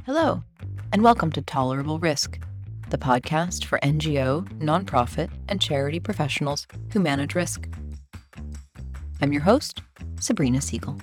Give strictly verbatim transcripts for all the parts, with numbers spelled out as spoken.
Hello, and welcome to Tolerable Risk, the podcast for N G O, nonprofit, and charity professionals who manage risk. I'm your host, Sabrina Siegel.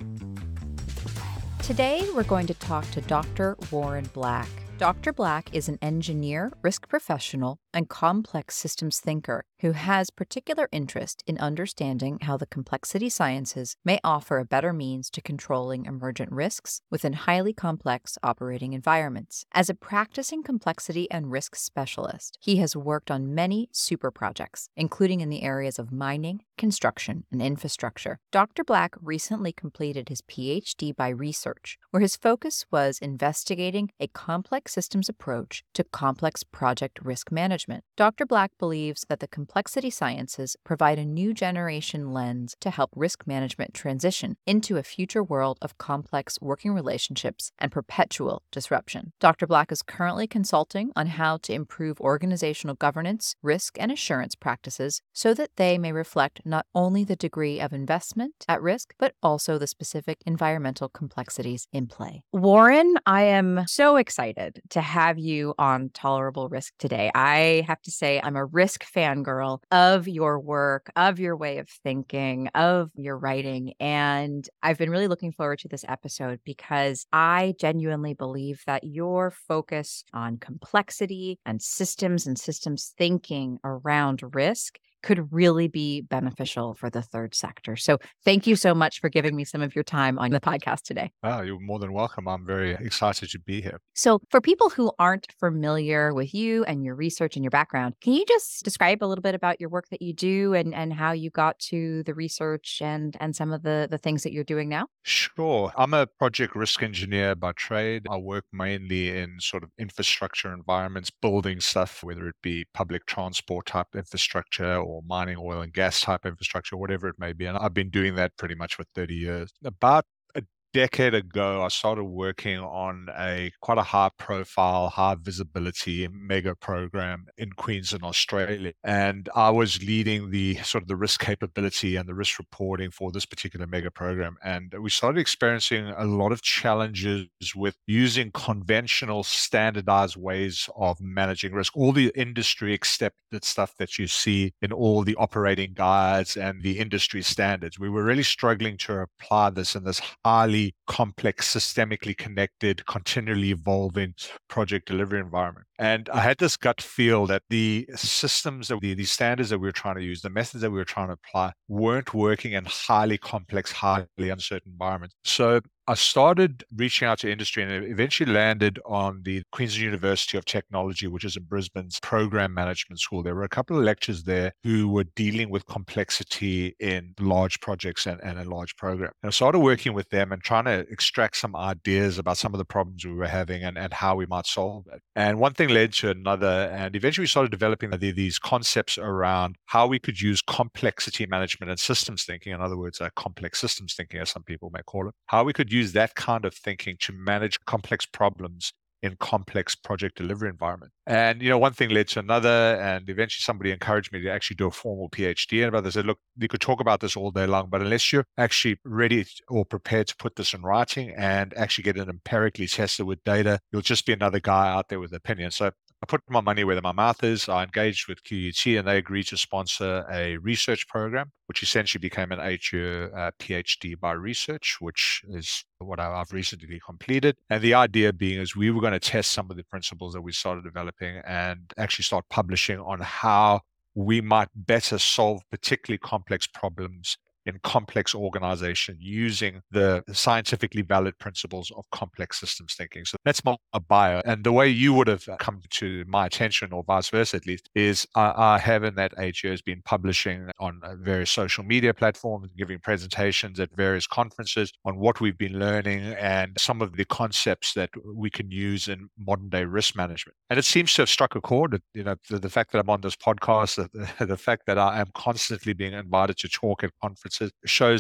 Today, we're going to talk to Doctor Warren Black. Doctor Black is an engineer, risk professional, and complex systems thinker who has particular interest in understanding how the complexity sciences may offer a better means to controlling emergent risks within highly complex operating environments. As a practicing complexity and risk specialist, he has worked on many super projects, including in the areas of mining, construction, and infrastructure. Doctor Black recently completed his P H D by research, where his focus was investigating a complex systems approach to complex project risk management. Doctor Black believes that the complexity sciences provide a new generation lens to help risk management transition into a future world of complex working relationships and perpetual disruption. Doctor Black is currently consulting on how to improve organizational governance, risk, and assurance practices so that they may reflect not only the degree of investment at risk, but also the specific environmental complexities in play. Warren, I am so excited to have you on Tolerable Risk today. I have to say I'm a risk fangirl of your work, of your way of thinking, of your writing. And I've been really looking forward to this episode because I genuinely believe that your focus on complexity and systems and systems thinking around risk could really be beneficial for the third sector. So thank you so much for giving me some of your time on the podcast today. Oh, you're more than welcome. I'm very excited to be here. So for people who aren't familiar with you and your research and your background, can you just describe a little bit about your work that you do and, and how you got to the research and, and some of the, the things that you're doing now? Sure. I'm a project risk engineer by trade. I work mainly in sort of infrastructure environments, building stuff, whether it be public transport type infrastructure or mining, oil and gas type infrastructure, whatever it may be. And I've been doing that pretty much for thirty years. About a decade ago, I started working on a quite a high profile, high visibility mega program in Queensland, Australia. And I was leading the sort of the risk capability and the risk reporting for this particular mega program. And we started experiencing a lot of challenges with using conventional standardized ways of managing risk, all the industry accepted stuff that you see in all the operating guides and the industry standards. We were really struggling to apply this in this highly complex, systemically connected, continually evolving project delivery environment. And I had this gut feel that the systems, that the, the standards that we were trying to use, the methods that we were trying to apply weren't working in highly complex, highly uncertain environments. So I started reaching out to industry and eventually landed on the Queensland University of Technology, which is in Brisbane's program management school. There were a couple of lectures there who were dealing with complexity in large projects and, and a large program. And I started working with them and trying to extract some ideas about some of the problems we were having and, and how we might solve it. And one thing led to another, and eventually we started developing the, these concepts around how we could use complexity management and systems thinking, in other words, uh, complex systems thinking, as some people may call it, how we could use that kind of thinking to manage complex problems in complex project delivery environment. And, you know, one thing led to another, and eventually somebody encouraged me to actually do a formal P H D. And they said, look, you could talk about this all day long, but unless you're actually ready or prepared to put this in writing and actually get it empirically tested with data, you'll just be another guy out there with opinions. So I put my money where my mouth is. I engaged with Q U T and they agreed to sponsor a research program, which essentially became an eight-year uh, P H D by research, which is what I've recently completed. And the idea being is we were going to test some of the principles that we started developing and actually start publishing on how we might better solve particularly complex problems in complex organization using the scientifically valid principles of complex systems thinking. So that's my bio. And the way you would have come to my attention, or vice versa at least, is I, I have in that eight years been publishing on various social media platforms, giving presentations at various conferences on what we've been learning and some of the concepts that we can use in modern day risk management. And it seems to have struck a chord. You know, the, the fact that I'm on this podcast, the, the fact that I am constantly being invited to talk at conferences shows that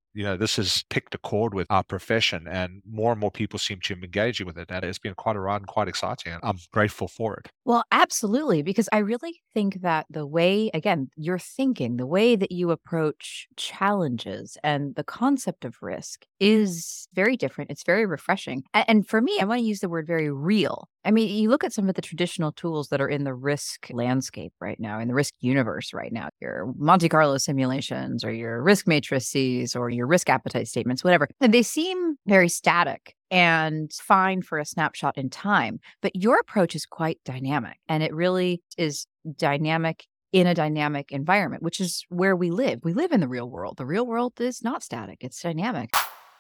you know, this has picked a chord with our profession, and more and more people seem to be engaging with it. And it's been quite a ride and quite exciting. And I'm grateful for it. Well, absolutely, because I really think that the way, again, you're thinking, the way that you approach challenges and the concept of risk is very different. It's very refreshing. A- And for me, I want to use the word very real. I mean, you look at some of the traditional tools that are in the risk landscape right now, in the risk universe right now, your Monte Carlo simulations or your risk matrices or your risk appetite statements, whatever. And they seem very static and fine for a snapshot in time. But your approach is quite dynamic, and it really is dynamic in a dynamic environment, which is where we live. We live in the real world. The real world is not static, it's dynamic.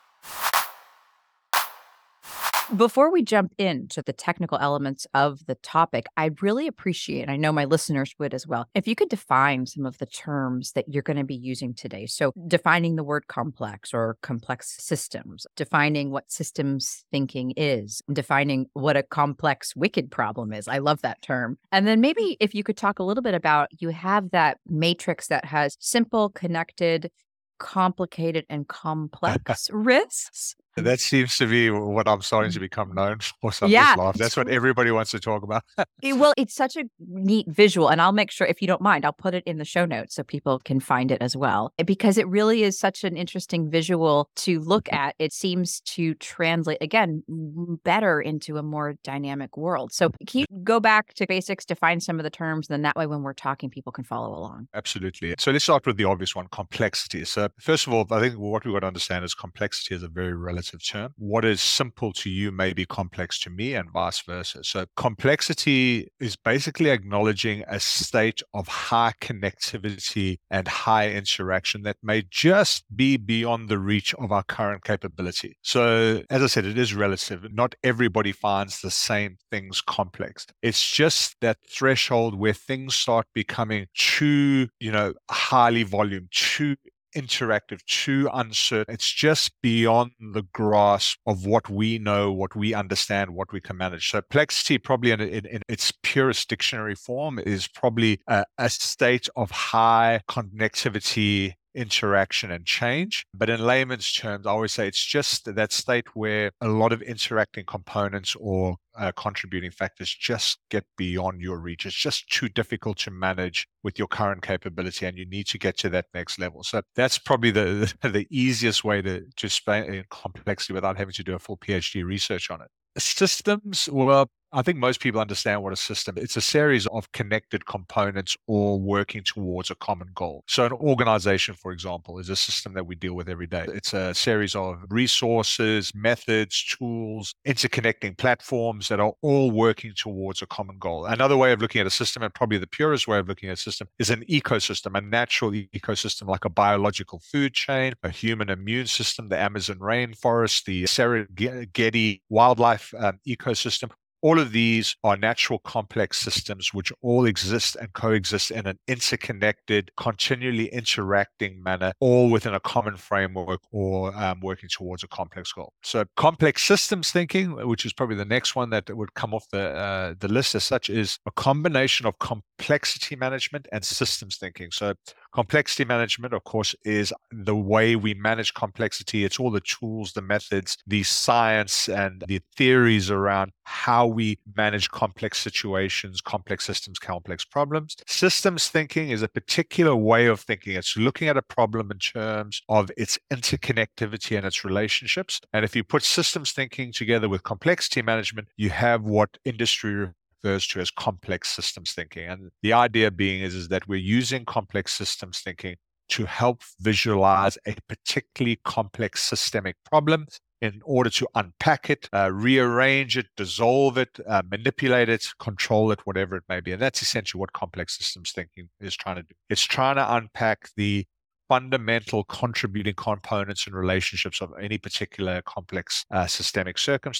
Before we jump into the technical elements of the topic, I'd really appreciate, and I know my listeners would as well, if you could define some of the terms that you're going to be using today. So, defining the word complex or complex systems, defining what systems thinking is, defining what a complex wicked problem is. I love that term. And then maybe if you could talk a little bit about, you have that matrix that has simple, connected, complicated, and complex risks. That seems to be what I'm starting to become known for. So I'm Yeah. just laughing. That's what everybody wants to talk about. It- well, it's such a neat visual, and I'll make sure, if you don't mind, I'll put it in the show notes so people can find it as well. eh, Because it really is such an interesting visual to look at. It seems to translate, again, m- better into a more dynamic world. So, can you go back to basics, define some of the terms, and then that way when we're talking, people can follow along? Absolutely. So let's start with the obvious one, complexity. So first of all, I think what we've got to understand is complexity is a very relative term. What is simple to you may be complex to me and vice versa. So complexity is basically acknowledging a state of high connectivity and high interaction that may just be beyond the reach of our current capability. So as I said, it is relative. Not everybody finds the same things complex. It's just that threshold where things start becoming too, you know, highly volume, too interactive, too uncertain. It's just beyond the grasp of what we know, what we understand, what we can manage. So complexity, probably in, in, in its purest dictionary form, is probably a, a state of high connectivity, interaction, and change. But in layman's terms, I always say it's just that state where a lot of interacting components or uh, contributing factors just get beyond your reach. It's just too difficult to manage with your current capability, and you need to get to that next level. So that's probably the the easiest way to to explain complexity without having to do a full PhD research on it. Systems, well, I think most people understand what a system is. It's a series of connected components all working towards a common goal. So an organization, for example, is a system that we deal with every day. It's a series of resources, methods, tools, interconnecting platforms that are all working towards a common goal. Another way of looking at a system, and probably the purest way of looking at a system, is an ecosystem, a natural ecosystem like a biological food chain, a human immune system, the Amazon rainforest, the Serengeti wildlife um, ecosystem. All of these are natural complex systems which all exist and coexist in an interconnected, continually interacting manner, all within a common framework or um, working towards a complex goal. So complex systems thinking, which is probably the next one that would come off the, uh, the list as such, is a combination of complexity management and systems thinking. So complexity management, of course, is the way we manage complexity. It's all the tools, the methods, the science, and the theories around how we manage complex situations, complex systems, complex problems. Systems thinking is a particular way of thinking. It's looking at a problem in terms of its interconnectivity and its relationships. And if you put systems thinking together with complexity management, you have what industry refers to as complex systems thinking. And the idea being is, is that we're using complex systems thinking to help visualize a particularly complex systemic problem in order to unpack it, uh, rearrange it, dissolve it, uh, manipulate it, control it, whatever it may be. And that's essentially what complex systems thinking is trying to do. It's trying to unpack the fundamental contributing components and relationships of any particular complex uh, systemic circumstance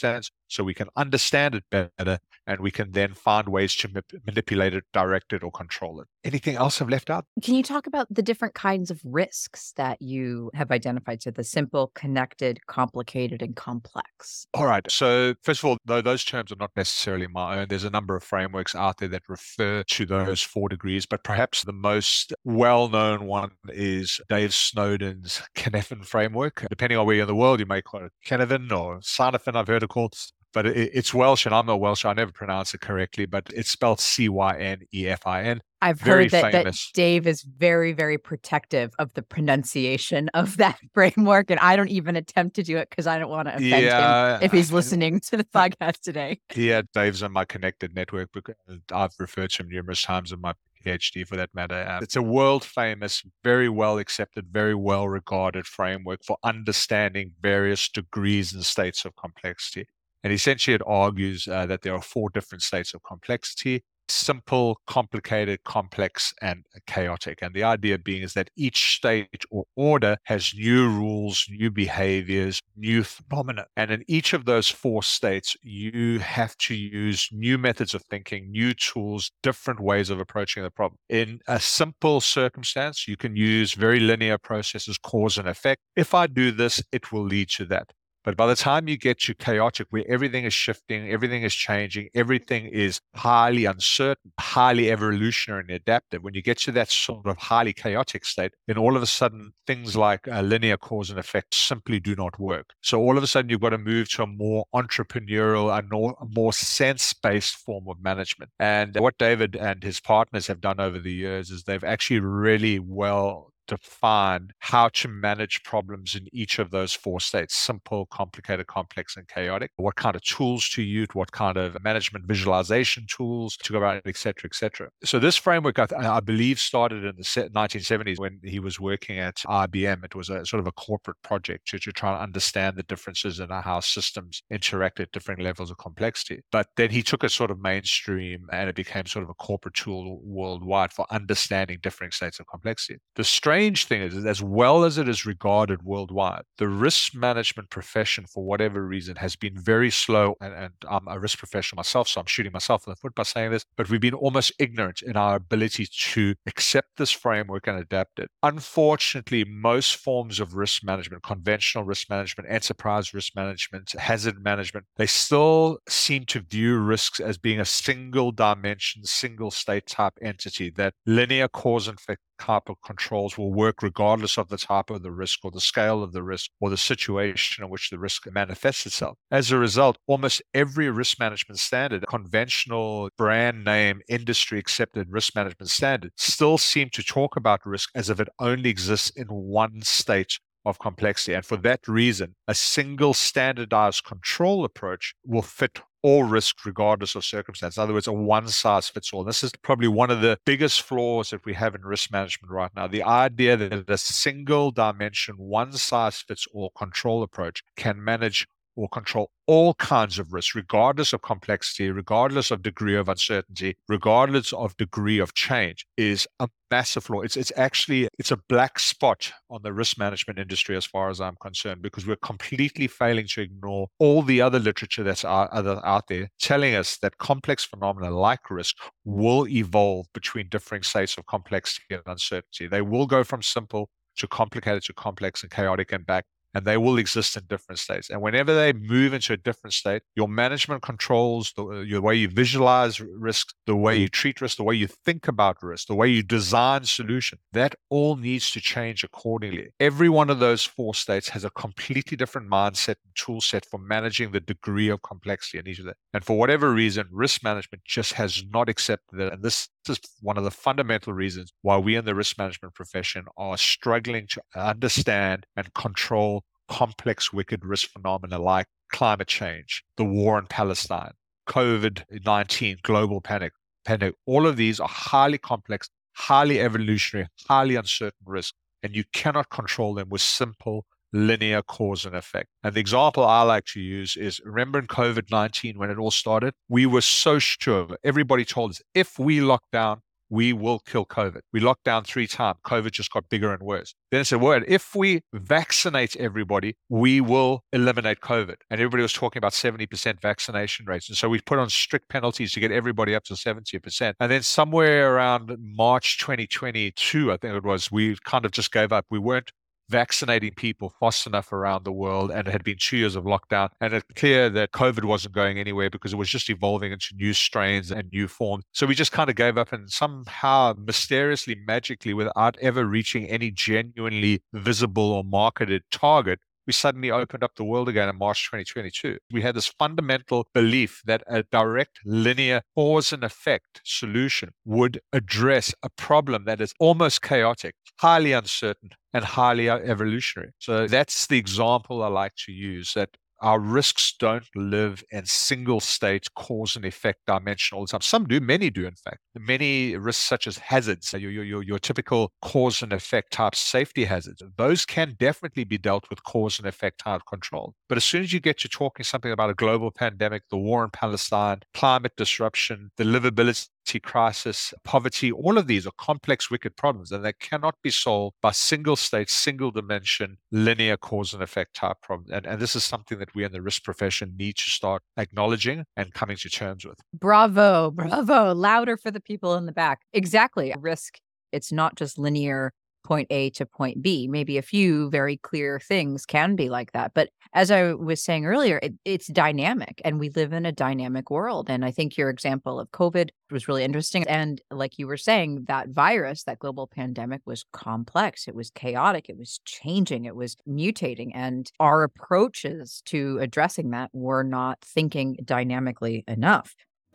so we can understand it better, and we can then find ways to ma- manipulate it, direct it, or control it. Anything else I've left out? Can you talk about the different kinds of risks that you have identified? So the simple, connected, complicated, and complex. All right. So first of all, though those terms are not necessarily my own, there's a number of frameworks out there that refer to those four degrees, but perhaps the most well-known one is Dave Snowden's Cynefin framework. Depending on where you're in the world, you may call it Cynefin or Cynefin, I've heard it called. But it, it's Welsh, and I'm not Welsh. I never pronounce it correctly, but it's spelled C Y N E F I N. I've Very heard that, that famous. Dave is very, very protective of the pronunciation of that framework, and I don't even attempt to do it because I don't want to offend Yeah. him if he's listening to the podcast today. Yeah, Dave's on my connected network because I've referred to him numerous times in my PhD for that matter. Uh, it's a world famous, very well accepted, very well regarded framework for understanding various degrees and states of complexity. And essentially it argues uh, that there are four different states of complexity: simple, complicated, complex, and chaotic. And the idea being is that each state or order has new rules, new behaviors, new phenomena. And in each of those four states, you have to use new methods of thinking, new tools, different ways of approaching the problem. In a simple circumstance, you can use very linear processes, cause and effect. If I do this, it will lead to that. But by the time you get to chaotic, where everything is shifting, everything is changing, everything is highly uncertain, highly evolutionary and adaptive, when you get to that sort of highly chaotic state, then all of a sudden things like uh, linear cause and effect simply do not work. So all of a sudden you've got to move to a more entrepreneurial and more, a more sense-based form of management. And what David and his partners have done over the years is they've actually really well define how to manage problems in each of those four states: simple, complicated, complex, and chaotic. What kind of tools to use, what kind of management visualization tools to go about, et cetera, et cetera. So this framework, I, th- I believe, started in the nineteen seventies when he was working at I B M. It was a sort of a corporate project to, to try to understand the differences in how systems interact at different levels of complexity. But then he took it sort of mainstream, and it became sort of a corporate tool worldwide for understanding different states of complexity. The strange thing is, as well as it is regarded worldwide, the risk management profession, for whatever reason, has been very slow. And, and I'm a risk professional myself, so I'm shooting myself in the foot by saying this, but we've been almost ignorant in our ability to accept this framework and adapt it. Unfortunately, most forms of risk management, conventional risk management, enterprise risk management, hazard management, they still seem to view risks as being a single dimension, single state type entity, that linear cause and effect type of controls will work regardless of the type of the risk or the scale of the risk or the situation in which the risk manifests itself. As a result, almost every risk management standard, conventional brand name, industry accepted risk management standard, still seem to talk about risk as if it only exists in one state of complexity. And for that reason, a single standardized control approach will fit all risk regardless of circumstance. In other words, a one-size-fits-all. This is probably one of the biggest flaws that we have in risk management right now. The idea that a single dimension, one-size-fits-all control approach can manage or control all kinds of risks, regardless of complexity, regardless of degree of uncertainty, regardless of degree of change, is a massive flaw. It's it's actually, it's a black spot on the risk management industry as far as I'm concerned, because we're completely failing to ignore all the other literature that's out, other, out there telling us that complex phenomena like risk will evolve between differing states of complexity and uncertainty. They will go from simple to complicated to complex and chaotic and back, and they will exist in different states. And whenever they move into a different state, your management controls, the, the way you visualize risk, the way you treat risk, the way you think about risk, the way you design solution, that all needs to change accordingly. Every one of those four states has a completely different mindset and tool set for managing the degree of complexity in each of them. And for whatever reason, risk management just has not accepted it. And this is one of the fundamental reasons why we in the risk management profession are struggling to understand and control complex, wicked risk phenomena like climate change, the war in Palestine, COVID nineteen, global panic, pandemic. All of these are highly complex, highly evolutionary, highly uncertain risks, and you cannot control them with simple linear cause and effect. And the example I like to use is, remember in COVID nineteen when it all started, we were so sure, everybody told us, if we lock down, we will kill COVID. We locked down three times. COVID just got bigger and worse. Then I said, well, if we vaccinate everybody, we will eliminate COVID. And everybody was talking about seventy percent vaccination rates. And so we put on strict penalties to get everybody up to seventy percent. And then somewhere around March twenty twenty-two, I think it was, we kind of just gave up. We weren't vaccinating people fast enough around the world, and it had been two years of lockdown, and it's clear that COVID wasn't going anywhere because it was just evolving into new strains and new forms. So we just kind of gave up, and somehow mysteriously, magically, without ever reaching any genuinely visible or marketed target, we suddenly opened up the world again in March twenty twenty-two. We had this fundamental belief that a direct linear cause and effect solution would address a problem that is almost chaotic, highly uncertain, and highly evolutionary. So that's the example I like to use, that our risks don't live in single state cause and effect dimension all the time. Some do, many do, in fact. Many risks, such as hazards, your, your, your typical cause and effect type safety hazards, those can definitely be dealt with cause and effect type control. But as soon as you get to talking something about a global pandemic, the war in Palestine, climate disruption, the livability crisis, poverty, all of these are complex, wicked problems, and they cannot be solved by single state, single dimension, linear cause and effect type problems. And, and this is something that we in the risk profession need to start acknowledging and coming to terms with. Bravo, bravo, louder for the people in the back. Exactly. Risk, it's not just linear point A to point B. Maybe a few very clear things can be like that. But as I was saying earlier, it, it's dynamic, and we live in a dynamic world. And I think your example of COVID was really interesting. And like you were saying, that virus, that global pandemic was complex. It was chaotic. It was changing. It was mutating. And our approaches to addressing that were not thinking dynamically enough.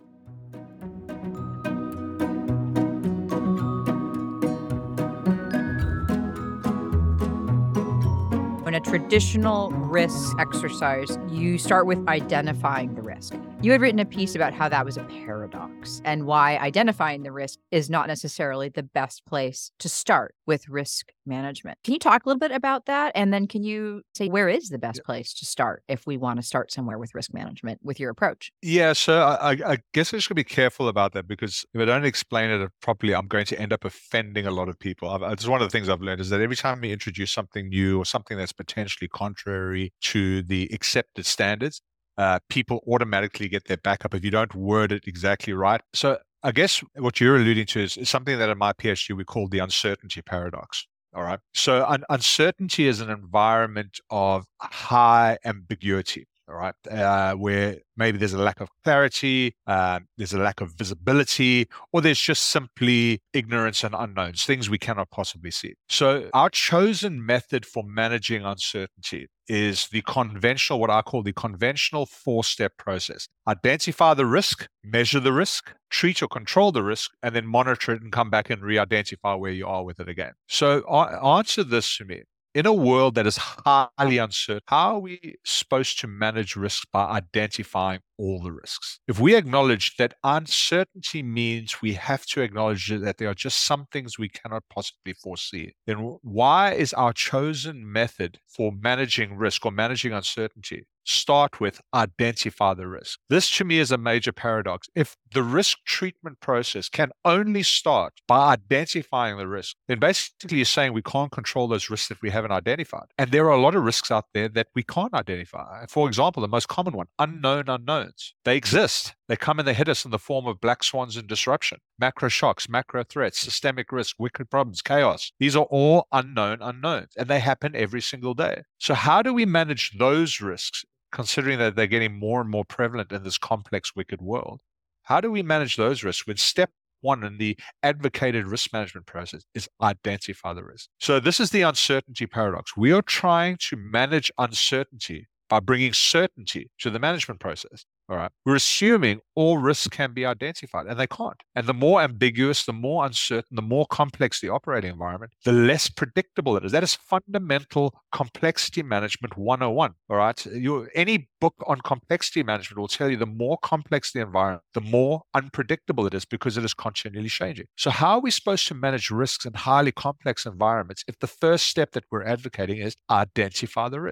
In a traditional risk exercise, you start with identifying the risk. You had written a piece about how that was a paradox and why identifying the risk is not necessarily the best place to start with risk management. Can you talk a little bit about that? And then can you say, where is the best place to start if we want to start somewhere with risk management with your approach? Yeah, so I, I guess I should be careful about that, because if I don't explain it properly, I'm going to end up offending a lot of people. I've, it's one of the things I've learned is that every time we introduce something new or something that's potentially contrary to the accepted standards, uh, people automatically get their back up if you don't word it exactly right. So I guess what you're alluding to is, is something that in my PhD we call the uncertainty paradox. All right. So un- uncertainty is an environment of high ambiguity. All right, uh, where maybe there's a lack of clarity, uh, there's a lack of visibility, or there's just simply ignorance and unknowns, things we cannot possibly see. So our chosen method for managing uncertainty is the conventional, what I call the conventional four-step process. Identify the risk, measure the risk, treat or control the risk, and then monitor it and come back and re-identify where you are with it again. So uh, answer this to me. In a world that is highly uncertain, how are we supposed to manage risk by identifying all the risks? If we acknowledge that uncertainty means we have to acknowledge that there are just some things we cannot possibly foresee, then why is our chosen method for managing risk or managing uncertainty start with identify the risk? This to me is a major paradox. If the risk treatment process can only start by identifying the risk, then basically you're saying we can't control those risks that we haven't identified. And there are a lot of risks out there that we can't identify. For example, the most common one, unknown unknowns. They exist. They come and they hit us in the form of black swans and disruption, macro shocks, macro threats, systemic risk, wicked problems, chaos. These are all unknown unknowns, and they happen every single day. So how do we manage those risks, considering that they're getting more and more prevalent in this complex, wicked world? How do we manage those risks when step one in the advocated risk management process is identify the risk? So this is the uncertainty paradox. We are trying to manage uncertainty by bringing certainty to the management process. All right. We're assuming all risks can be identified, and they can't. And the more ambiguous, the more uncertain, the more complex the operating environment, the less predictable it is. That is fundamental complexity management one oh one. All right. You, any book on complexity management will tell you the more complex the environment, the more unpredictable it is, because it is continually changing. So how are we supposed to manage risks in highly complex environments if the first step that we're advocating is identify the risk?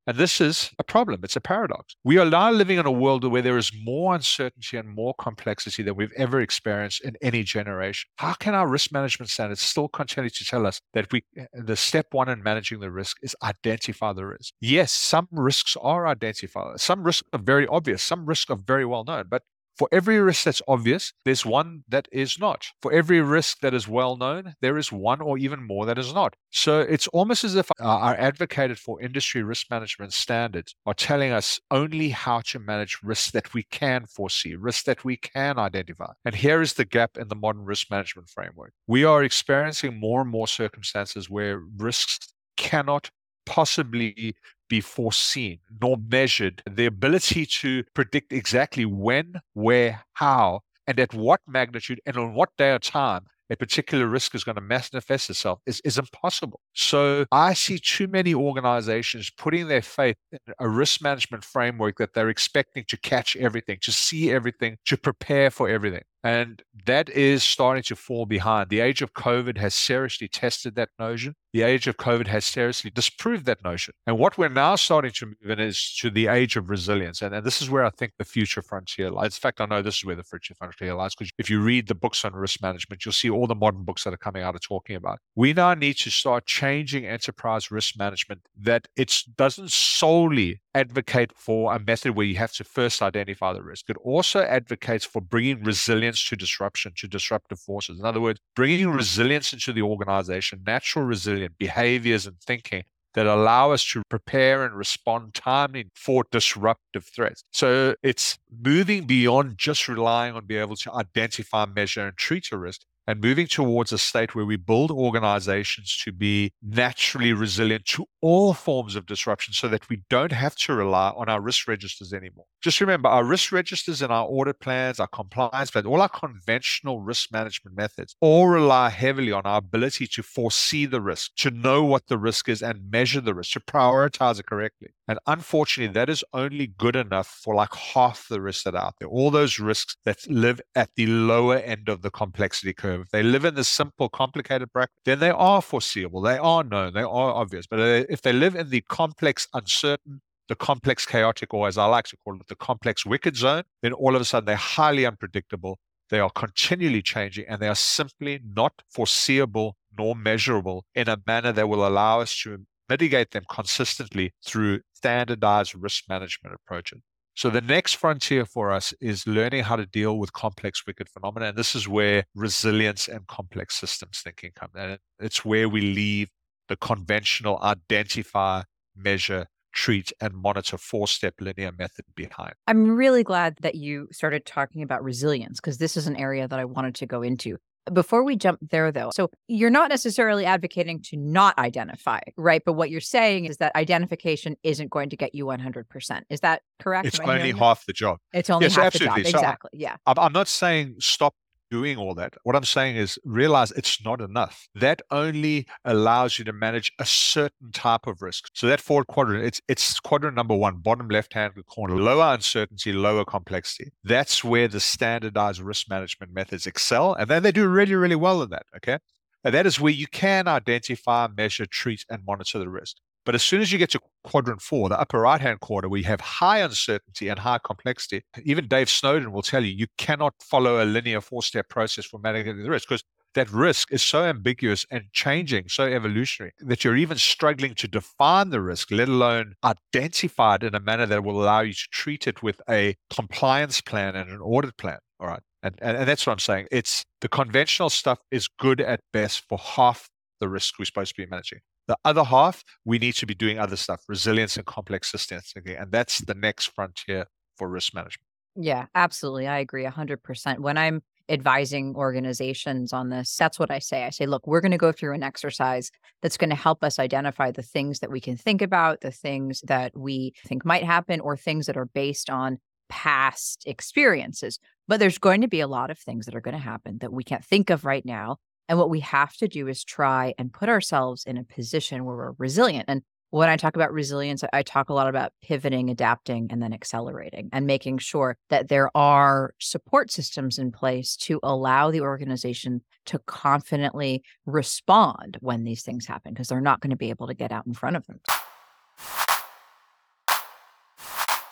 And this is a problem. It's a paradox. We are now living in a world where there is more uncertainty and more complexity than we've ever experienced in any generation. How can our risk management standards still continue to tell us that we, the step one in managing the risk is identify the risk? Yes, some risks are identified. Some risks are very obvious. Some risks are very well known. But for every risk that's obvious, there's one that is not. For every risk that is well known, there is one or even more that is not. So it's almost as if our advocated for industry risk management standards are telling us only how to manage risks that we can foresee, risks that we can identify. And here is the gap in the modern risk management framework. We are experiencing more and more circumstances where risks cannot possibly be foreseen nor measured. The ability to predict exactly when, where, how, and at what magnitude and on what day or time a particular risk is going to manifest itself is, is impossible. So I see too many organizations putting their faith in a risk management framework that they're expecting to catch everything, to see everything, to prepare for everything. And that is starting to fall behind. The age of COVID has seriously tested that notion. The age of COVID has seriously disproved that notion. And what we're now starting to move in is to the age of resilience. And, and this is where I think the future frontier lies. In fact, I know this is where the future frontier lies, because if you read the books on risk management, you'll see all the modern books that are coming out are talking about. We now need to start changing enterprise risk management, that it doesn't solely advocate for a method where you have to first identify the risk. It also advocates for bringing resilience to disruption, to disruptive forces. In other words, bringing resilience into the organization, natural resilient behaviors and thinking that allow us to prepare and respond timely for disruptive threats. So it's moving beyond just relying on being able to identify, measure, and treat a risk, and moving towards a state where we build organizations to be naturally resilient to all forms of disruption so that we don't have to rely on our risk registers anymore. Just remember, our risk registers and our audit plans, our compliance plans, all our conventional risk management methods all rely heavily on our ability to foresee the risk, to know what the risk is and measure the risk, to prioritize it correctly. And unfortunately, that is only good enough for like half the risks that are out there. All those risks that live at the lower end of the complexity curve. If they live in the simple, complicated bracket, then they are foreseeable, they are known, they are obvious. But if they live in the complex, uncertain, the complex, chaotic, or as I like to call it, the complex, wicked zone, then all of a sudden they're highly unpredictable. They are continually changing, and they are simply not foreseeable nor measurable in a manner that will allow us to mitigate them consistently through standardized risk management approaches. So the next frontier for us is learning how to deal with complex, wicked phenomena. And this is where resilience and complex systems thinking come in. And it's where we leave the conventional identify, measure, treat, and monitor four-step linear method behind. I'm really glad that you started talking about resilience, because this is an area that I wanted to go into. Before we jump there, though, so you're not necessarily advocating to not identify, right? But what you're saying is that identification isn't going to get you one hundred percent. Is that correct? It's only half the job. It's only yes, half absolutely. the job. So exactly. Yeah. I'm not saying stop doing all that. What I'm saying is realize it's not enough. That only allows you to manage a certain type of risk. So that fourth quadrant, it's it's quadrant number one, bottom left-hand corner, lower uncertainty, lower complexity. That's where the standardized risk management methods excel. And then they do really, really well in that, okay? And that is where you can identify, measure, treat, and monitor the risk. But as soon as you get to quadrant four, the upper right-hand corner, where you have high uncertainty and high complexity, even Dave Snowden will tell you, you cannot follow a linear four-step process for managing the risk, because that risk is so ambiguous and changing, so evolutionary, that you're even struggling to define the risk, let alone identify it in a manner that will allow you to treat it with a compliance plan and an audit plan. All right. And, and, and that's what I'm saying. It's the conventional stuff is good at best for half the risk we're supposed to be managing. The other half, we need to be doing other stuff, resilience and complex systems thinking. And that's the next frontier for risk management. Yeah, absolutely. I agree one hundred percent. When I'm advising organizations on this, that's what I say. I say, look, we're going to go through an exercise that's going to help us identify the things that we can think about, the things that we think might happen, or things that are based on past experiences. But there's going to be a lot of things that are going to happen that we can't think of right now. And what we have to do is try and put ourselves in a position where we're resilient. And when I talk about resilience, I talk a lot about pivoting, adapting, and then accelerating, and making sure that there are support systems in place to allow the organization to confidently respond when these things happen, because they're not going to be able to get out in front of them.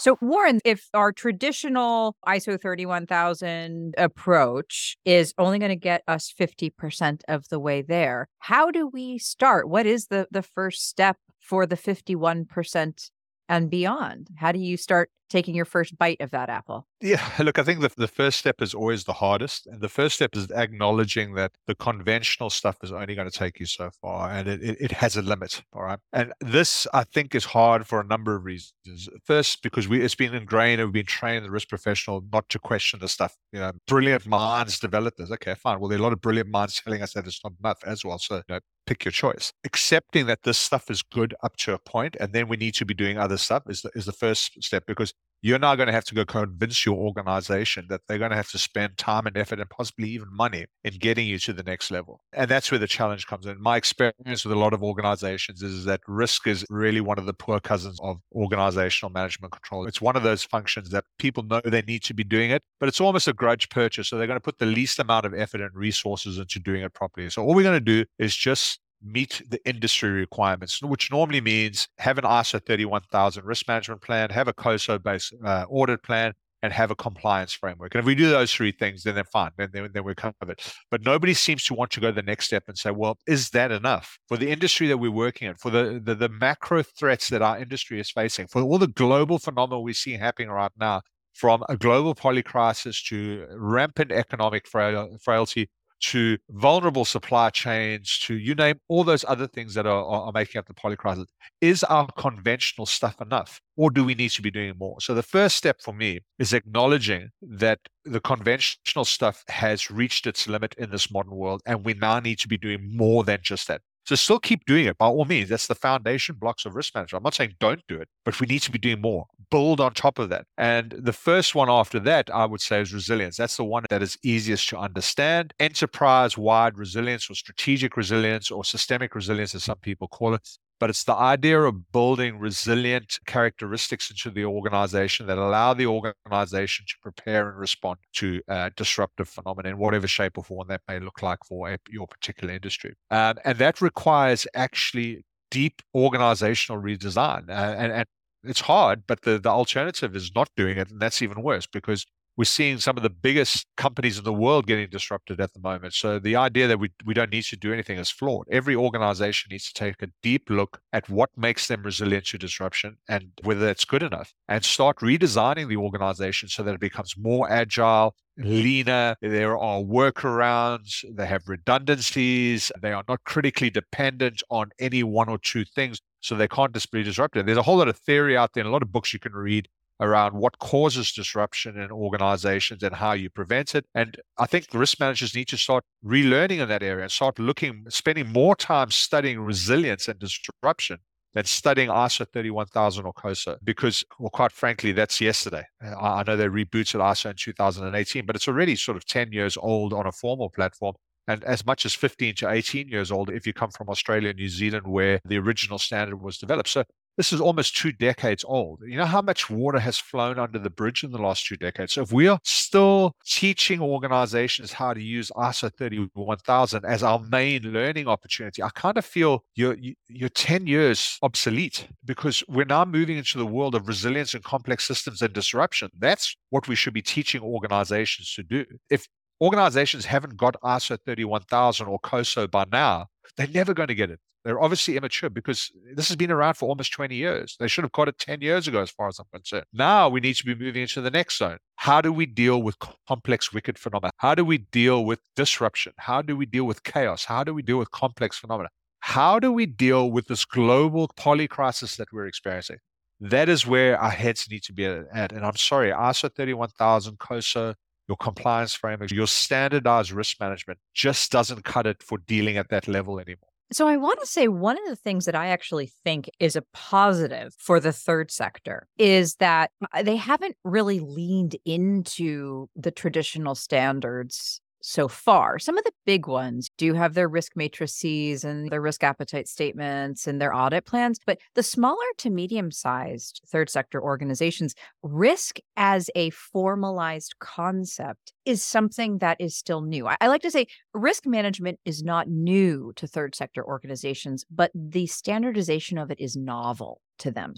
So, Warren, if our traditional I S O thirty-one thousand approach is only going to get us fifty percent of the way there, how do we start? What is the, the first step for the fifty-one percent and beyond? How do you start taking your first bite of that apple? Yeah, look, I think the, the first step is always the hardest. And the first step is acknowledging that the conventional stuff is only going to take you so far and it, it, it has a limit. All right. And this, I think, is hard for a number of reasons. First, because we it's been ingrained and we've been trained the risk professional not to question the stuff. You know, brilliant minds develop this. Okay, fine. Well, there are a lot of brilliant minds telling us that it's not enough as well. So, you know, pick your choice. Accepting that this stuff is good up to a point, and then we need to be doing other stuff is the, is the first step, because you're now going to have to go convince your organization that they're going to have to spend time and effort and possibly even money in getting you to the next level. And that's where the challenge comes in. My experience with a lot of organizations is that risk is really one of the poor cousins of organizational management control. It's one of those functions that people know they need to be doing it, but it's almost a grudge purchase. So they're going to put the least amount of effort and resources into doing it properly. So all we're going to do is just meet the industry requirements, which normally means have an I S O thirty-one thousand risk management plan, have a COSO-based uh, audit plan, and have a compliance framework. And if we do those three things, then they're fine. Then, then, then we're covered. But nobody seems to want to go the next step and say, well, is that enough? For the industry that we're working in, for the, the, the macro threats that our industry is facing, for all the global phenomena we see happening right now, from a global polycrisis to rampant economic frail, frailty, to vulnerable supply chains, to you name all those other things that are, are making up the polycrisis. Is our conventional stuff enough, or do we need to be doing more? So the first step for me is acknowledging that the conventional stuff has reached its limit in this modern world, and we now need to be doing more than just that. So still keep doing it by all means. That's the foundation blocks of risk management. I'm not saying don't do it, but we need to be doing more. Build on top of that. And the first one after that, I would say, is resilience. That's the one that is easiest to understand. Enterprise-wide resilience, or strategic resilience, or systemic resilience, as some people call it. But it's the idea of building resilient characteristics into the organization that allow the organization to prepare and respond to uh, disruptive phenomena in whatever shape or form that may look like for a, your particular industry. Um, and that requires actually deep organizational redesign. Uh, and, and it's hard, but the, the alternative is not doing it. And that's even worse, because we're seeing some of the biggest companies in the world getting disrupted at the moment. So the idea that we, we don't need to do anything is flawed. Every organization needs to take a deep look at what makes them resilient to disruption and whether it's good enough, and start redesigning the organization so that it becomes more agile, leaner. There are workarounds, they have redundancies, they are not critically dependent on any one or two things, so they can't just be disrupted. There's a whole lot of theory out there and a lot of books you can read around what causes disruption in organizations and how you prevent it. And I think risk managers need to start relearning in that area and start looking, spending more time studying resilience and disruption than studying I S O thirty-one thousand or COSO, because, well, quite frankly, that's yesterday. I, I know they rebooted I S O in two thousand eighteen, but it's already sort of ten years old on a formal platform, and as much as fifteen to eighteen years old if you come from Australia and New Zealand, where the original standard was developed. So this is almost two decades old. You know how much water has flown under the bridge in the last two decades? So if we are still teaching organizations how to use I S O thirty-one thousand as our main learning opportunity, I kind of feel you're, you're ten years obsolete, because we're now moving into the world of resilience and complex systems and disruption. That's what we should be teaching organizations to do. If organizations haven't got I S O thirty-one thousand or COSO by now, they're never going to get it. They're obviously immature, because this has been around for almost twenty years. They should have got it ten years ago, as far as I'm concerned. Now we need to be moving into the next zone. How do we deal with complex wicked phenomena? How do we deal with disruption? How do we deal with chaos? How do we deal with complex phenomena? How do we deal with this global polycrisis that we're experiencing? That is where our heads need to be at. And I'm sorry, I S O thirty-one thousand, COSO, your compliance framework, your standardized risk management just doesn't cut it for dealing at that level anymore. So I want to say one of the things that I actually think is a positive for the third sector is that they haven't really leaned into the traditional standards so far. Some of the big ones do have their risk matrices and their risk appetite statements and their audit plans, but the smaller to medium-sized third sector organizations, risk as a formalized concept is something that is still new. I, I like to say risk management is not new to third sector organizations, but the standardization of it is novel to them. So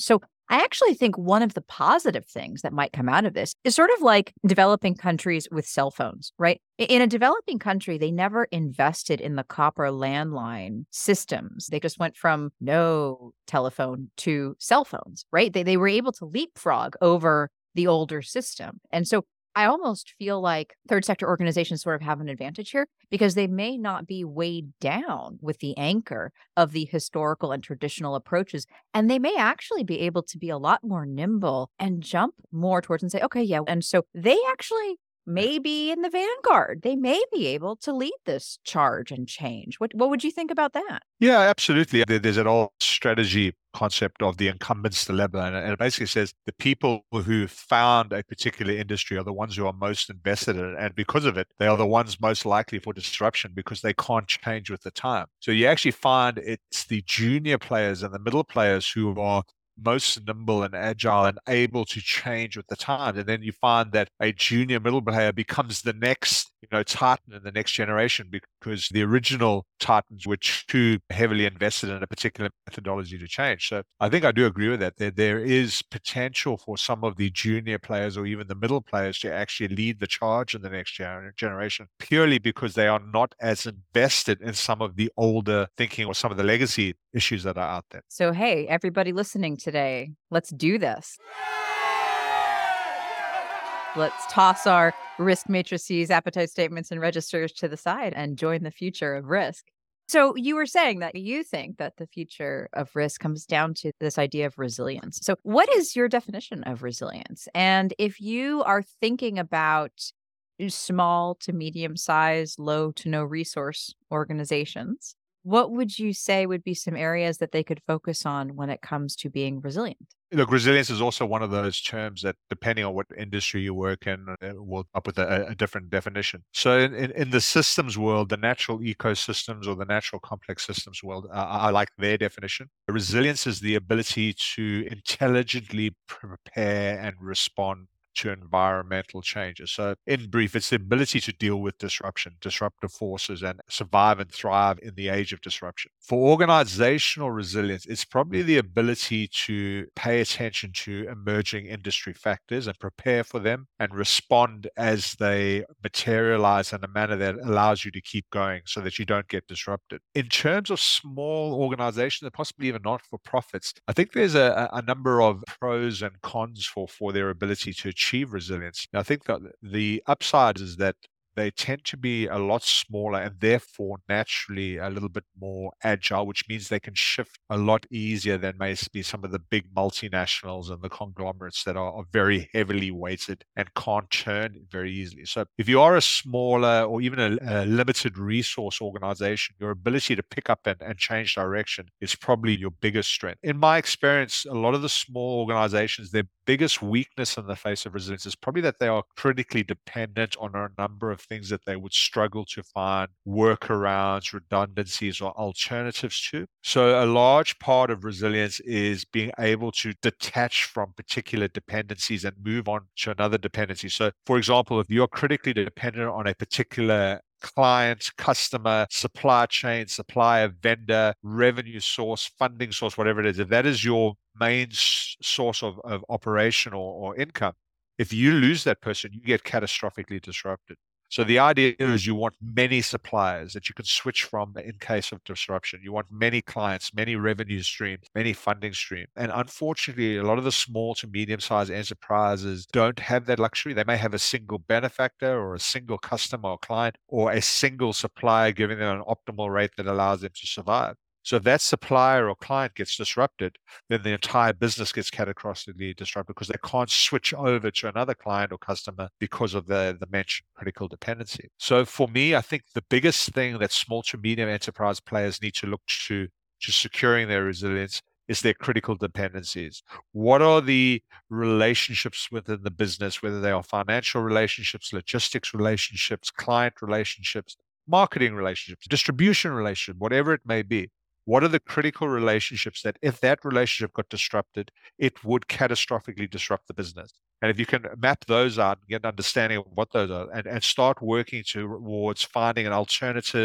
I actually think one of the positive things that might come out of this is sort of like developing countries with cell phones, right? I- In a developing country, they never invested in the copper landline systems. They just went from no telephone to cell phones, right? They, they were able to leapfrog over the older system. And so I almost feel like third sector organizations sort of have an advantage here because they may not be weighed down with the anchor of the historical and traditional approaches. And they may actually be able to be a lot more nimble and jump more towards and say, okay, yeah. And so they actually may be in the vanguard. They may be able to lead this charge and change. What, what would you think about that? Yeah, absolutely. There- There's an old strategy concept of the incumbents dilemma, and and it basically says the people who found a particular industry are the ones who are most invested in it, and because of it, they are the ones most likely for disruption because they can't change with the time. So you actually find it's the junior players and the middle players who are most nimble and agile and able to change with the time. And then you find that a junior middle player becomes the next, you know, Titan in the next generation because the original Titans were too heavily invested in a particular methodology to change. So I think I do agree with that. There, there is potential for some of the junior players or even the middle players to actually lead the charge in the next gener- generation purely because they are not as invested in some of the older thinking or some of the legacy issues that are out there. So, hey, everybody listening today, let's do this. Let's toss our risk matrices, appetite statements, and registers to the side and join the future of risk. So, you were saying that you think that the future of risk comes down to this idea of resilience. So, what is your definition of resilience? And if you are thinking about small to medium sized, low to no resource organizations, what would you say would be some areas that they could focus on when it comes to being resilient? Look, resilience is also one of those terms that, depending on what industry you work in, uh, will come up with a, a different definition. So, in, in, in the systems world, the natural ecosystems or the natural complex systems world, uh, I like their definition. Resilience is the ability to intelligently prepare and respond to environmental changes. So, in brief, it's the ability to deal with disruption, disruptive forces, and survive and thrive in the age of disruption. For organizational resilience, it's probably the ability to pay attention to emerging industry factors and prepare for them and respond as they materialize in a manner that allows you to keep going so that you don't get disrupted. In terms of small organizations and possibly even not for profits, I think there's a, a number of pros and cons for, for their ability to achieve resilience. I think that the upside is that they tend to be a lot smaller and therefore naturally a little bit more agile, which means they can shift a lot easier than may be some of the big multinationals and the conglomerates that are, are very heavily weighted and can't turn very easily. So if you are a smaller or even a, a limited resource organization, your ability to pick up and, and change direction is probably your biggest strength. In my experience, a lot of the small organizations, their biggest weakness in the face of resilience is probably that they are critically dependent on a number of things that they would struggle to find workarounds, redundancies, or alternatives to. So, a large part of resilience is being able to detach from particular dependencies and move on to another dependency. So, for example, if you're critically dependent on a particular client, customer, supply chain, supplier, vendor, revenue source, funding source, whatever it is, if that is your main s- source of, of operation or, or income, if you lose that person, you get catastrophically disrupted. So the idea is you want many suppliers that you can switch from in case of disruption. You want many clients, many revenue streams, many funding streams. And unfortunately, a lot of the small to medium-sized enterprises don't have that luxury. They may have a single benefactor or a single customer or client or a single supplier giving them an optimal rate that allows them to survive. So if that supplier or client gets disrupted, then the entire business gets catastrophically disrupted because they can't switch over to another client or customer because of the, the mentioned critical dependency. So for me, I think the biggest thing that small to medium enterprise players need to look to to securing their resilience is their critical dependencies. What are the relationships within the business, whether they are financial relationships, logistics relationships, client relationships, marketing relationships, distribution relationship, whatever it may be? What are the critical relationships that if that relationship got disrupted, it would catastrophically disrupt the business? And if you can map those out and get an understanding of what those are and, and start working towards finding an alternative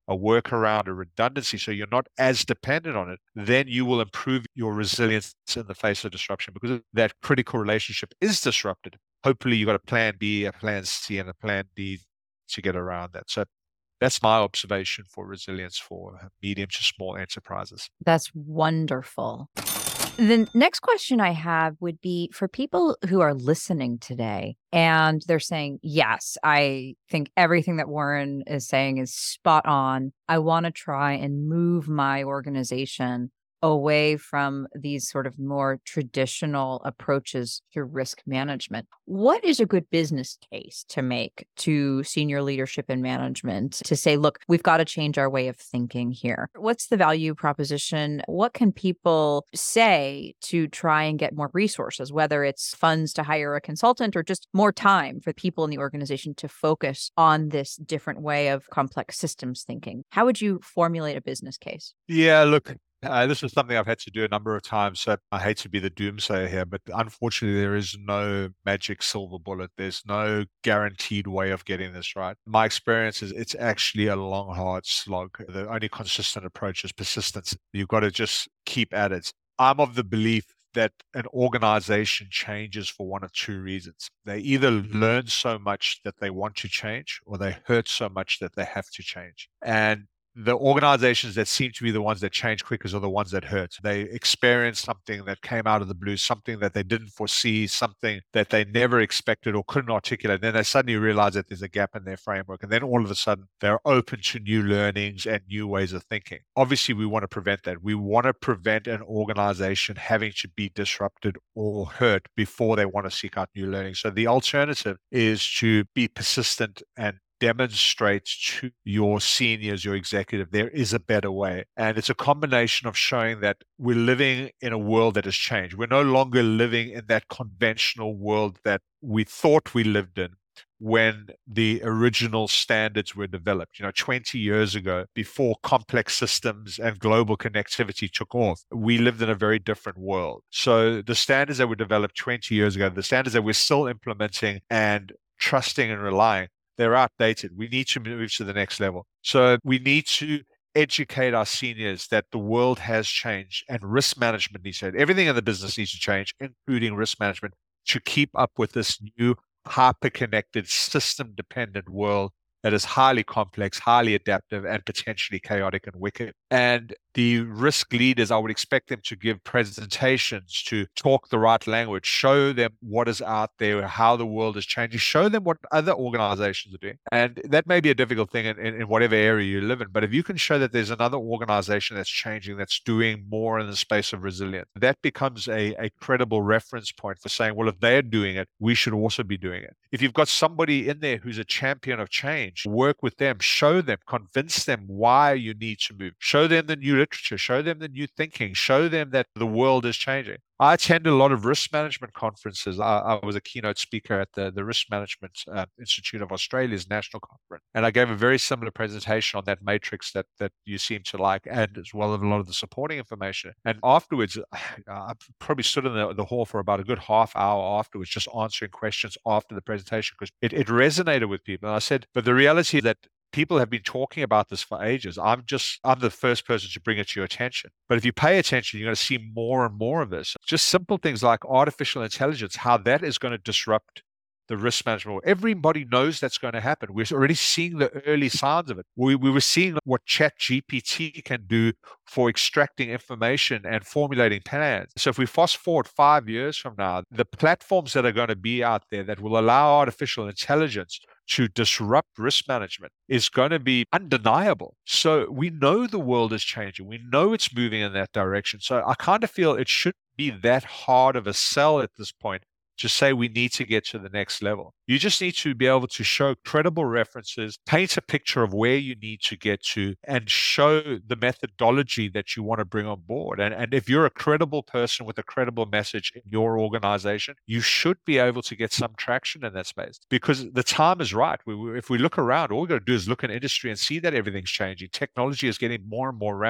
a workaround, a redundancy, so you're not as dependent on it, then you will improve your resilience in the face of disruption, because that critical relationship is disrupted. Hopefully you've got a plan B, a plan C, and a plan D to get around that. So that's my observation for resilience for medium to small enterprises. That's wonderful. The next question I have would be for people who are listening today and they're saying, yes, I think everything that Warren is saying is spot on. I want to try and move my organization away from these sort of more traditional approaches to risk management. What is a good business case to make to senior leadership and management to say, look, we've got to change our way of thinking here? What's the value proposition? What can people say to try and get more resources, whether it's funds to hire a consultant or just more time for people in the organization to focus on this different way of complex systems thinking? How would you formulate a business case? Yeah, look, Uh, this is something I've had to do a number of times, so I hate to be the doomsayer here, but unfortunately, there is no magic silver bullet. There's no guaranteed way of getting this right. My experience is it's actually a long, hard slog. The only consistent approach is persistence. You've got to just keep at it. I'm of the belief that an organization changes for one of two reasons. They either learn so much that they want to change, or they hurt so much that they have to change. And the organizations that seem to be the ones that change quickest are the ones that hurt. They experience something that came out of the blue, something that they didn't foresee, something that they never expected or couldn't articulate. Then they suddenly realize that there's a gap in their framework. And then all of a sudden, they're open to new learnings and new ways of thinking. Obviously, we want to prevent that. We want to prevent an organization having to be disrupted or hurt before they want to seek out new learning. So the alternative is to be persistent and demonstrate to your seniors, your executive, there is a better way. And it's a combination of showing that we're living in a world that has changed. We're no longer living in that conventional world that we thought we lived in when the original standards were developed. You know, twenty years ago, before complex systems and global connectivity took off, we lived in a very different world. So the standards that were developed twenty years ago, the standards that we're still implementing and trusting and relying, they're outdated. We need to move to the next level. So we need to educate our seniors that the world has changed and risk management needs to change. Everything in the business needs to change, including risk management, to keep up with this new hyper-connected, system-dependent world that is highly complex, highly adaptive, and potentially chaotic and wicked. And the risk leaders, I would expect them to give presentations, to talk the right language, show them what is out there, how the world is changing, show them what other organizations are doing. And that may be a difficult thing in, in, in whatever area you live in, but if you can show that there's another organization that's changing, that's doing more in the space of resilience, that becomes a, a credible reference point for saying, well, if they're doing it, we should also be doing it. If you've got somebody in there who's a champion of change, work with them, show them, convince them why you need to move, show them the new literature, show them the new thinking, show them that the world is changing. I attended a lot of risk management conferences. I, I was a keynote speaker at the, the Risk Management uh, Institute of Australia's national conference. And I gave a very similar presentation on that matrix that, that you seem to like, and as well as a lot of the supporting information. And afterwards, I probably stood in the, the hall for about a good half hour afterwards, just answering questions after the presentation, because it, it resonated with people. And I said, but the reality is that people have been talking about this for ages. I'm just, I'm the first person to bring it to your attention. But if you pay attention, you're going to see more and more of this. Just simple things like artificial intelligence, how that is going to disrupt the risk management. Everybody knows that's going to happen. We're already seeing the early signs of it. We, we were seeing what ChatGPT can do for extracting information and formulating plans. So if we fast forward five years from now, the platforms that are going to be out there that will allow artificial intelligence to disrupt risk management is going to be undeniable. So we know the world is changing. We know it's moving in that direction. So I kind of feel it shouldn't be that hard of a sell at this point to say we need to get to the next level. You just need to be able to show credible references, paint a picture of where you need to get to, and show the methodology that you want to bring on board. And, and if you're a credible person with a credible message in your organization, you should be able to get some traction in that space, because the time is right. We, we, if we look around, all we got to do is look at industry and see that everything's changing. Technology is getting more and more rampant.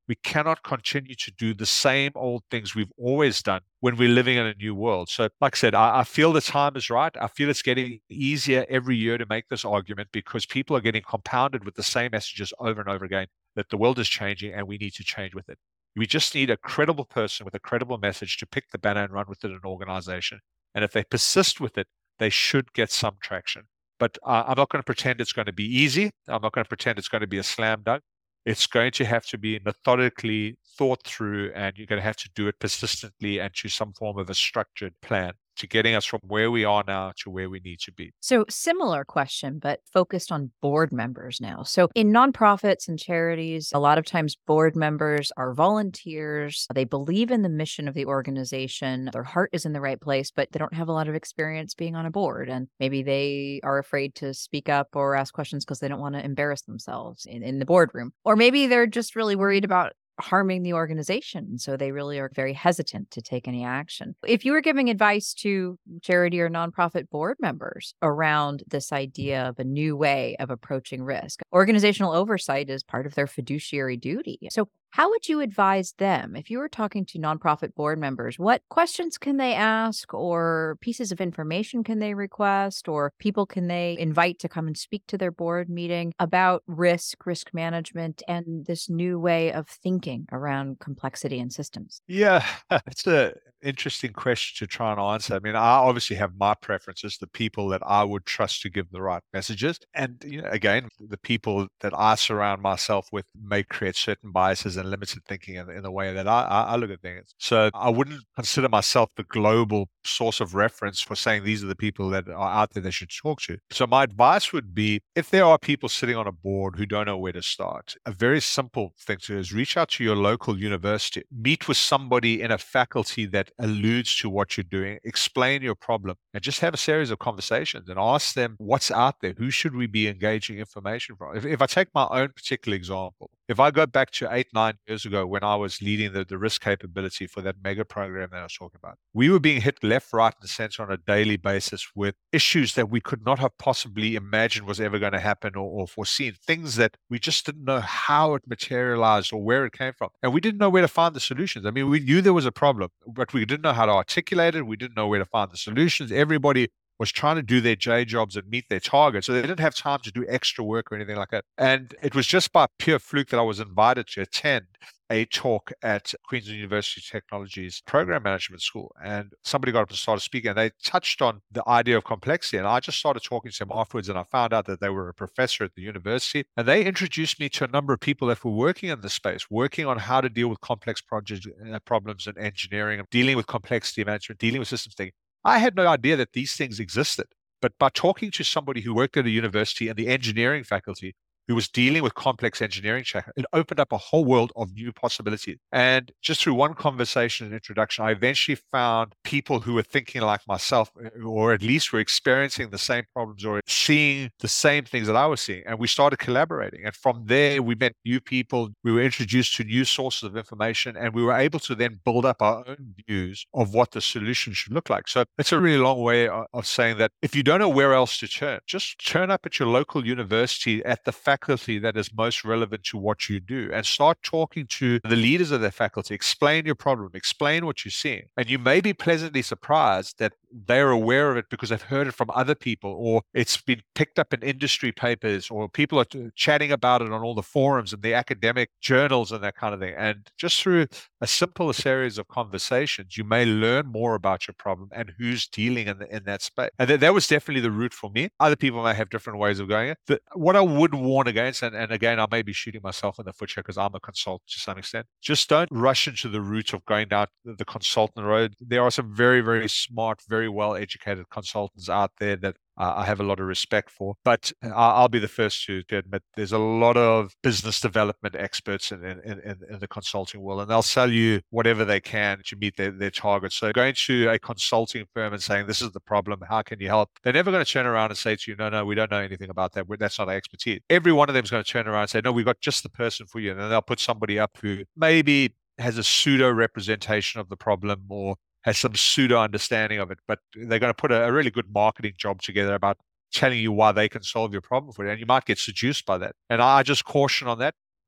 We cannot continue to do the same old things we've always done when we're living in a new world. So, like I said, I, I feel the time is right. I feel it's getting easier every year to make this argument because people are getting compounded with the same messages over and over again that the world is changing and we need to change with it. We just need a credible person with a credible message to pick the banner and run with it in an organization. And if they persist with it, they should get some traction. But uh, I'm not going to pretend it's going to be easy. I'm not going to pretend it's going to be a slam dunk. It's going to have to be methodically thought through, and you're going to have to do it persistently and to some form of a structured plan to getting us from where we are now to where we need to be. So, similar question, but focused on board members now. So, in nonprofits and charities, a lot of times board members are volunteers. They believe in the mission of the organization. Their heart is in the right place, but they don't have a lot of experience being on a board. And maybe they are afraid to speak up or ask questions because they don't want to embarrass themselves in, in the boardroom. Or maybe they're just really worried about harming the organization. So they really are very hesitant to take any action. If you were giving advice to charity or nonprofit board members around this idea of a new way of approaching risk, organizational oversight is part of their fiduciary duty. So how would you advise them if you were talking to nonprofit board members? What questions can they ask, or pieces of information can they request, or people can they invite to come and speak to their board meeting about risk, risk management, and this new way of thinking around complexity and systems? Yeah, it's an interesting question to try and answer. I mean, I obviously have my preferences, the people that I would trust to give the right messages. And, you know, again, the people that I surround myself with may create certain biases and limited thinking in, in the way that I, I, I look at things. So I wouldn't consider myself the global source of reference for saying these are the people that are out there they should talk to. So my advice would be, if there are people sitting on a board who don't know where to start, a very simple thing to do is reach out to your local university, meet with somebody in a faculty that alludes to what you're doing, explain your problem, and just have a series of conversations and ask them what's out there. Who should we be engaging information from? If, if I take my own particular example, if I go back to eight, nine years ago when I was leading the, the risk capability for that mega program that I was talking about, we were being hit left, right, and center on a daily basis with issues that we could not have possibly imagined was ever going to happen or, or foreseen, things that we just didn't know how it materialized or where it came from. And we didn't know where to find the solutions. I mean, we knew there was a problem, but we didn't know how to articulate it. We didn't know where to find the solutions. Everybody was trying to do their J jobs and meet their targets. So they didn't have time to do extra work or anything like that. And it was just by pure fluke that I was invited to attend a talk at Queensland University Technologies Program Management School. And somebody got up and started speaking, and they touched on the idea of complexity. And I just started talking to them afterwards, and I found out that they were a professor at the university. And they introduced me to a number of people that were working in the space, working on how to deal with complex projects, uh, problems in engineering, dealing with complexity management, dealing with systems thinking. I had no idea that these things existed. But by talking to somebody who worked at a university in the engineering faculty, who was dealing with complex engineering, it opened up a whole world of new possibilities. And just through one conversation and introduction, I eventually found people who were thinking like myself, or at least were experiencing the same problems or seeing the same things that I was seeing. And we started collaborating. And from there, we met new people. We were introduced to new sources of information, and we were able to then build up our own views of what the solution should look like. So it's a really long way of saying that if you don't know where else to turn, just turn up at your local university at the faculty that is most relevant to what you do and start talking to the leaders of that faculty. Explain your problem, explain what you're seeing. And you may be pleasantly surprised that they're aware of it because they've heard it from other people, or it's been picked up in industry papers, or people are t- chatting about it on all the forums and the academic journals and that kind of thing. And just through a simple series of conversations, you may learn more about your problem and who's dealing in, the, in that space. And th- that was definitely the route for me. Other people may have different ways of going it. But what I would warn against, and, and again, I may be shooting myself in the foot here because I'm a consultant to some extent, just don't rush into the route of going down the, the consultant road. There are some very, very smart, very well-educated consultants out there that Uh, I have a lot of respect for, but I'll be the first to, to admit there's a lot of business development experts in, in, in, in the consulting world, and they'll sell you whatever they can to meet their, their targets. So going to a consulting firm and saying, this is the problem, how can you help? They're never going to turn around and say to you, no, no, we don't know anything about that. That's not our expertise. Every one of them is going to turn around and say, no, we've got just the person for you. And then they'll put somebody up who maybe has a pseudo representation of the problem or has some pseudo understanding of it, but they're going to put a, a really good marketing job together about telling you why they can solve your problem for you. And you might get seduced by that. And I just caution on that.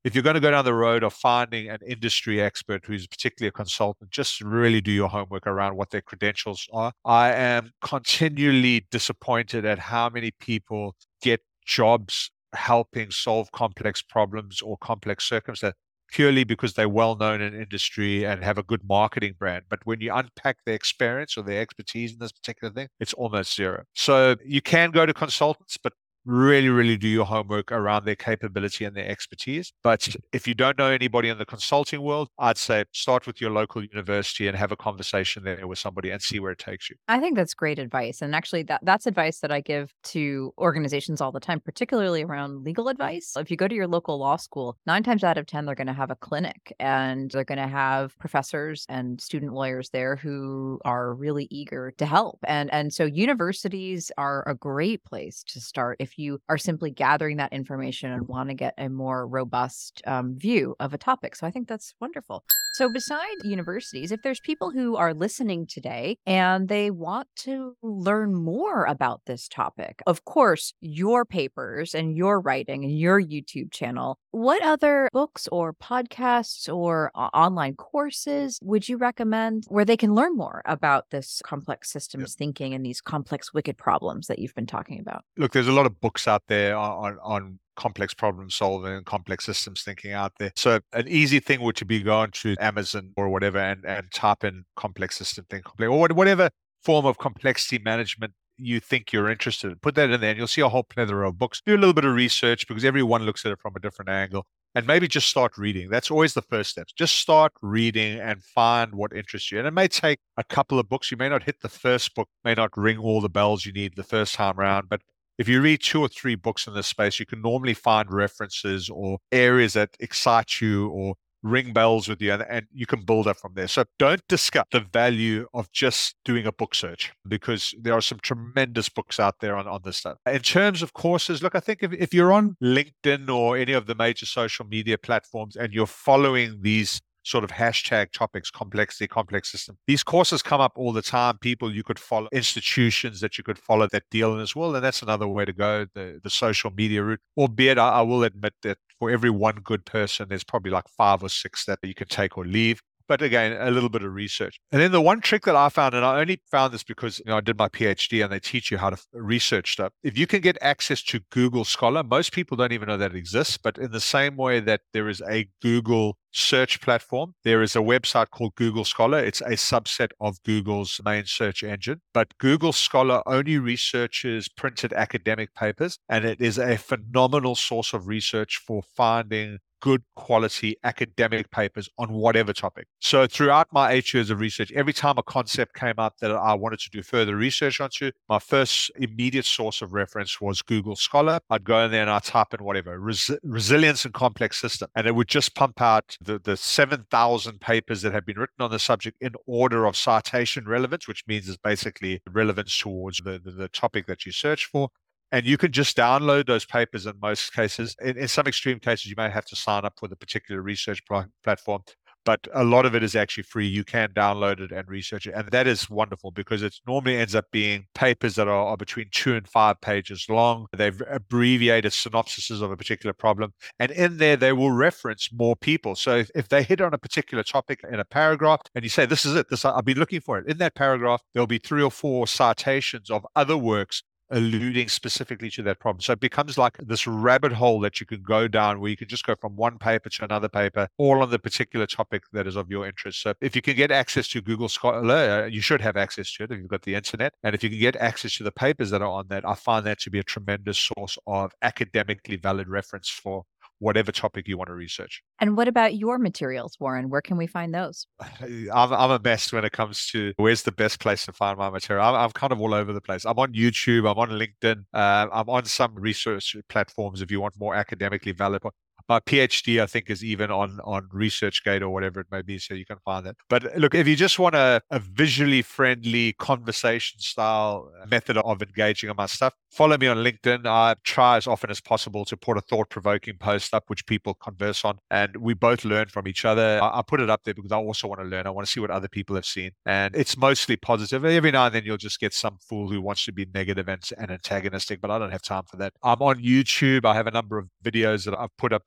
if you're going to go down the road of finding an industry expert who's particularly a consultant, just really do your homework around what their credentials are. I am continually disappointed at how many people get jobs helping solve complex problems or complex circumstances purely because they're well known in industry and have a good marketing brand. But when you unpack their experience or their expertise in this particular thing, it's almost zero. So you can go to consultants, but really, really do your homework around their capability and their expertise. But if you don't know anybody in the consulting world, I'd say start with your local university and have a conversation there with somebody and see where it takes you. I think that's great advice. And actually, that, that's advice that I give to organizations all the time, particularly around legal advice. If you go to your local law school, nine times out of ten, they're going to have a clinic and they're going to have professors and student lawyers there who are really eager to help. And, and so universities are a great place to start if you are simply gathering that information and want to get a more robust um, view of a topic. So I think that's wonderful. So besides universities, if there's people who are listening today and they want to learn more about this topic, of course, your papers and your writing and your YouTube channel, what other books or podcasts or uh, online courses would you recommend where they can learn more about this complex systems Yeah. thinking and these complex wicked problems that you've been talking about? Look, there's a lot of books out there on, on complex problem solving and complex systems thinking out there. So an easy thing would to be going to Amazon or whatever and, and type in complex system thinking or whatever form of complexity management you think you're interested in. Put that in there and you'll see a whole plethora of books. Do a little bit of research because everyone looks at it from a different angle. And maybe just start reading. That's always the first step. Just start reading and find what interests you. And it may take a couple of books. You may not hit the first book, may not ring all the bells you need the first time around. But if you read two or three books in this space, you can normally find references or areas that excite you or ring bells with you, and, and you can build up from there. So don't discount the value of just doing a book search because there are some tremendous books out there on, on this stuff. In terms of courses, look, I think if, if you're on LinkedIn or any of the major social media platforms and you're following these sort of hashtag topics, complexity, complex system. These courses come up all the time. People you could follow, institutions that you could follow that deal in as well. And that's another way to go, the, the social media route. Albeit, I, I will admit that for every one good person, there's probably like five or six that you can take or leave. But again, a little bit of research. And then the one trick that I found, and I only found this because you know I did my PhD and they teach you how to research stuff. If you can get access to Google Scholar, most people don't even know that it exists. But in the same way that there is a Google search platform, there is a website called Google Scholar. It's a subset of Google's main search engine. But Google Scholar only researches printed academic papers, and it is a phenomenal source of research for finding good quality academic papers on whatever topic. So throughout my eight years of research, every time a concept came up that I wanted to do further research onto, my first immediate source of reference was Google Scholar. I'd go in there and I'd type in whatever, res- resilience and complex system. And it would just pump out the, the seven thousand papers that have been written on the subject in order of citation relevance, which means it's basically relevance towards the, the, the topic that you search for. And you can just download those papers in most cases. In, in some extreme cases, you may have to sign up for the particular research pl- platform, but a lot of it is actually free. You can download it and research it. And that is wonderful because it normally ends up being papers that are, are between two and five pages long. They've abbreviated synopsises of a particular problem. And in there, they will reference more people. So if, if they hit on a particular topic in a paragraph and you say, this is it, this I've been looking for it. In that paragraph, there'll be three or four citations of other works alluding specifically to that problem. So it becomes like this rabbit hole that you can go down where you can just go from one paper to another paper, all on the particular topic that is of your interest. So if you can get access to Google Scholar, uh, you should have access to it if you've got the internet. And if you can get access to the papers that are on that, I find that to be a tremendous source of academically valid reference for whatever topic you want to research. And what about your materials, Warren? Where can we find those? I'm, I'm a mess when it comes to where's the best place to find my material. I'm, I'm kind of all over the place. I'm on YouTube. I'm on LinkedIn. Uh, I'm on some research platforms if you want more academically valid. My PhD, I think, is even on, on ResearchGate or whatever it may be, so you can find that. But look, if you just want a, a visually friendly conversation style method of engaging on my stuff, follow me on LinkedIn. I try as often as possible to put a thought-provoking post up, which people converse on, and we both learn from each other. I, I put it up there because I also want to learn. I want to see what other people have seen, and it's mostly positive. Every now and then you'll just get some fool who wants to be negative and, and antagonistic, but I don't have time for that. I'm on YouTube. I have a number of videos that I've put up there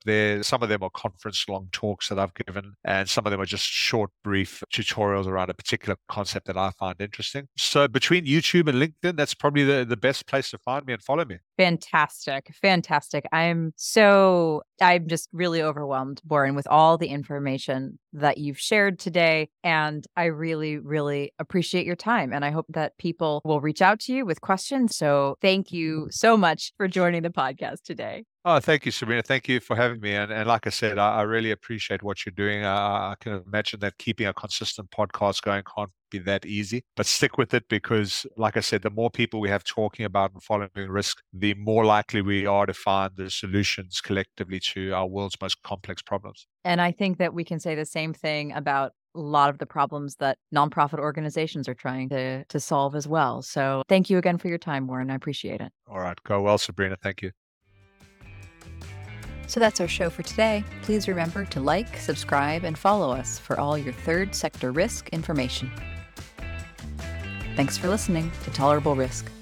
there. Some of them are conference-long talks that I've given, and some of them are just short, brief tutorials around a particular concept that I find interesting. So between YouTube and LinkedIn, that's probably the, the best place to find me and follow me. Fantastic. Fantastic. I'm so, I'm just really overwhelmed, Warren, with all the information that you've shared today. And I really, really appreciate your time. And I hope that people will reach out to you with questions. So thank you so much for joining the podcast today. Oh, thank you, Sabrina. Thank you for having me. And, and like I said, I, I really appreciate what you're doing. Uh, I can imagine that keeping a consistent podcast going can't be that easy, but stick with it because, like I said, the more people we have talking about and following risk, the more likely we are to find the solutions collectively to our world's most complex problems. And I think that we can say the same thing about a lot of the problems that nonprofit organizations are trying to, to solve as well. So thank you again for your time, Warren. I appreciate it. All right. Go well, Sabrina. Thank you. So that's our show for today. Please remember to like, subscribe, and follow us for all your third sector risk information. Thanks for listening to Tolerable Risk.